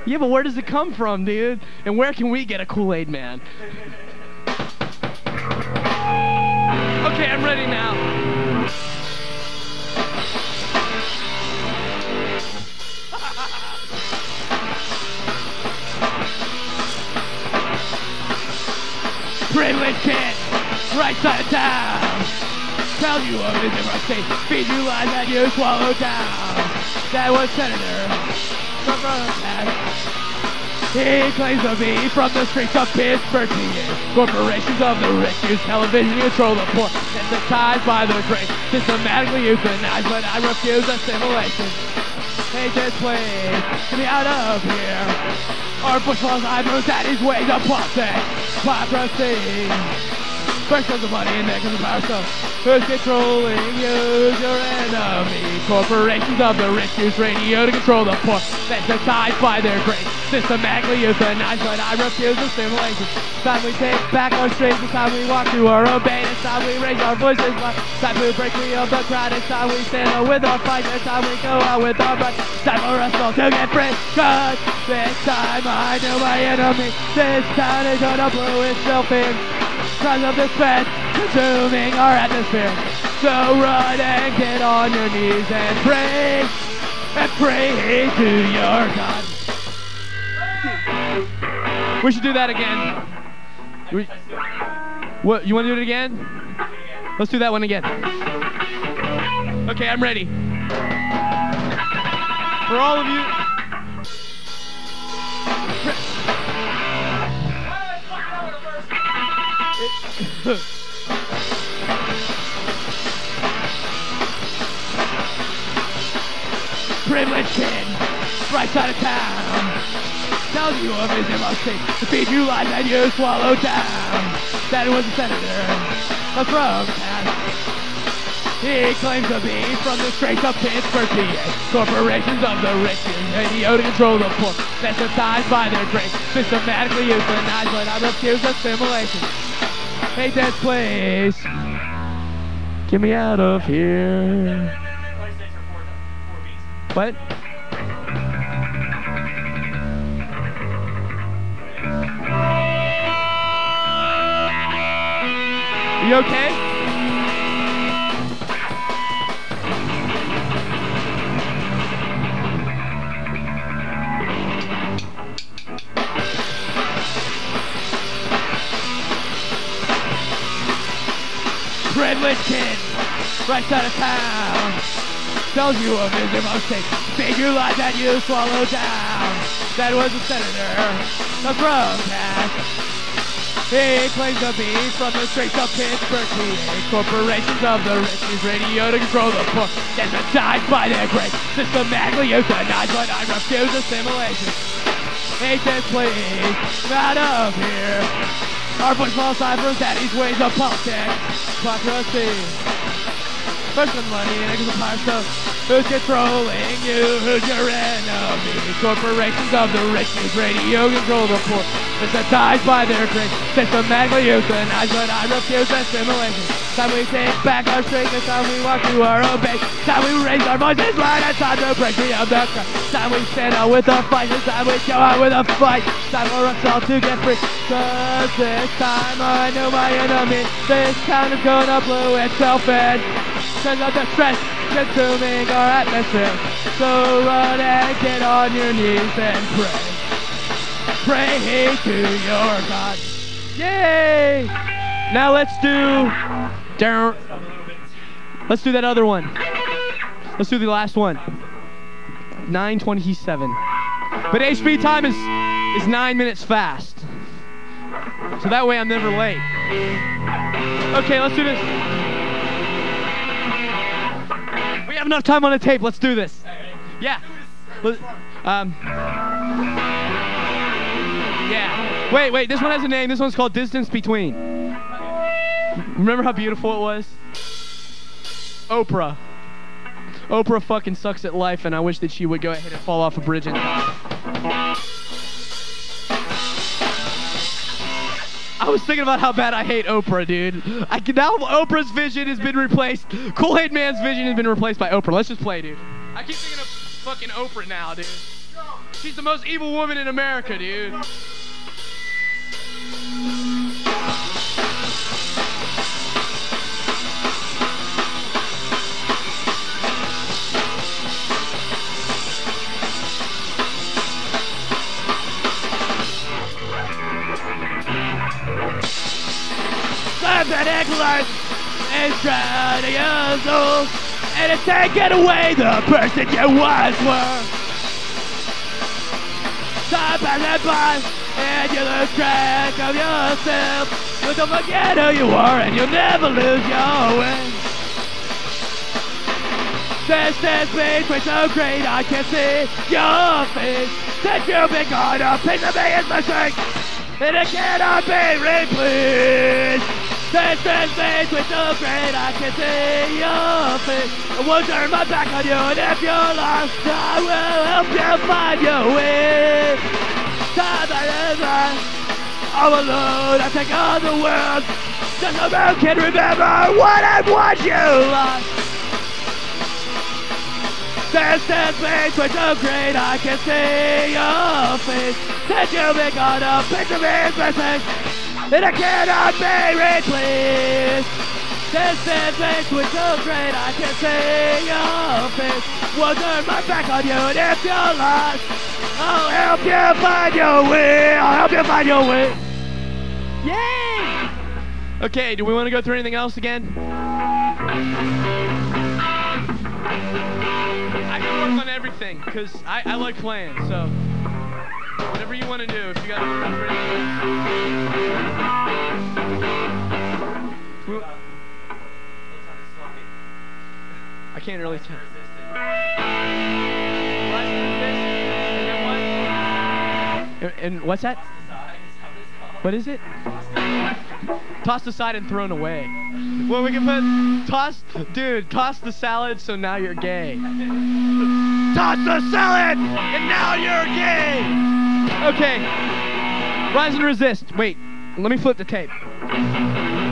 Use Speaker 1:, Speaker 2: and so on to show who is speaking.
Speaker 1: Yeah, but where does it come from, dude? And where can we get a Kool-Aid Man? Okay, I'm ready now. Privilege kid, right side of town. Tell you of his state, feed you lies that you swallow down. That was Senator from he claims to be from the streets of Pittsburgh, PA. Corporations of the rich use television to control the poor, sensitized by the great, systematically euthanized, but I refuse assimilation. Hate this place, get me out of here. Our Bushwell's eyebrows at his ways of politics, hypocrisy. First comes the money and then comes the power, so who's controlling you? Your enemy. Corporations of the rich use radio to control the poor, sensitized by their great, systematically euthanized, but I refuse assimilation. It's time we take back our streets, it's time we walk through our own bane, it's time we raise our voices, it's time we break free of the crowd, it's time we stand up with our fight, it's time we go out with our fight, it's time for us all to get free, cause this time I know my enemy, this town is gonna blow itself in, cause of this threat consuming our atmosphere. So run and get on your knees and pray to your God. We should do that again. What, you want to do it again? Let's do that one again. Okay, I'm ready. For all of you. Privileged kid, right side of town. Tells you of his MLC to feed you lies that you swallow down. That was a senator from town. He claims to be from the streets of Pittsburgh, PA. Corporations of the rich use radio to control the poor, sensitized by their great, systematically euthanized, but I refuse assimilation. Hate this place. Get me out of here. What? You okay? Privileged kid, right side of town. Tells you of his mistake, feed you lies that you swallow down. That was a senator from town. He claims to be from the streets of Pittsburgh, PA. Corporations of the rich use radio to control the poor, sensitized by their great, systematically euthanized, but I refuse assimilation. Hate this place, out of here. Our Bushwell ciphers daddy's ways of politics, hypocrisy. First the money and then the power, so who's controlling you? Who's your enemy? Corporations of the rich use radio control the poor, sensitized by their great, systematically euthanized, but I refuse assimilation. Time we take back our strength, it's time we walk through our own base. Time we raise our voices loud, it's time to break free of the crowd. Time we stand out with our fight, it's time we go out with a fight. Time for us all to get free, cause this time I know my enemy. This town is gonna blow itself in, cause of the stress consuming our atmosphere. So run and get on your knees and pray. Pray to your God. Yay! Now let's do that other one. Let's do the last one. 9:27. But HP time is 9 minutes fast. So that way I'm never late. Okay, let's do this. We have enough time on the tape. Let's do this. Yeah. Yeah. Wait. This one has a name. This one's called Distance Between. Remember how beautiful it was? Oprah. Oprah fucking sucks at life, and I wish that she would go ahead and fall off a bridge and die. I was thinking about how bad I hate Oprah, dude. Now Oprah's vision has been replaced. Kool-Aid Man's vision has been replaced by Oprah. Let's just play, dude. I keep thinking of fucking Oprah now, dude.
Speaker 2: She's the most evil woman in America, dude.
Speaker 1: Synthetic life is trying to use those, and it's taking away the person you once were. Time passes by, and you lose track of yourself. You don't forget who you are, and you'll never lose your way. Distance between so great I can see your face. That you've been gone, a piece of me is missing, and it cannot be replaced. Distance between so great I can see your face. I won't turn my back on you, and if you're lost, I will help you find your way. Time that is I'm alone, I take on the world, just so you can remember what and what you lost. Distance between so great I can see your face. That you've been gone, a picture is missing, and it cannot be replaced. Distance between so great I can see your face. Won't turn my back on you, and if you're lost, I'll help you find your way. I'll help you find your way. Yay!
Speaker 2: Okay, do we want to go through anything else again? I can work on everything, because I like playing, so whatever you want to do, if you got to remember anything. I can't really tell. And what's that? What is it? Tossed aside and thrown away. Well, we can put toss the salad, so now you're gay. Toss the salad, and now you're gay. Okay. Rise and resist. Wait, let me flip the tape.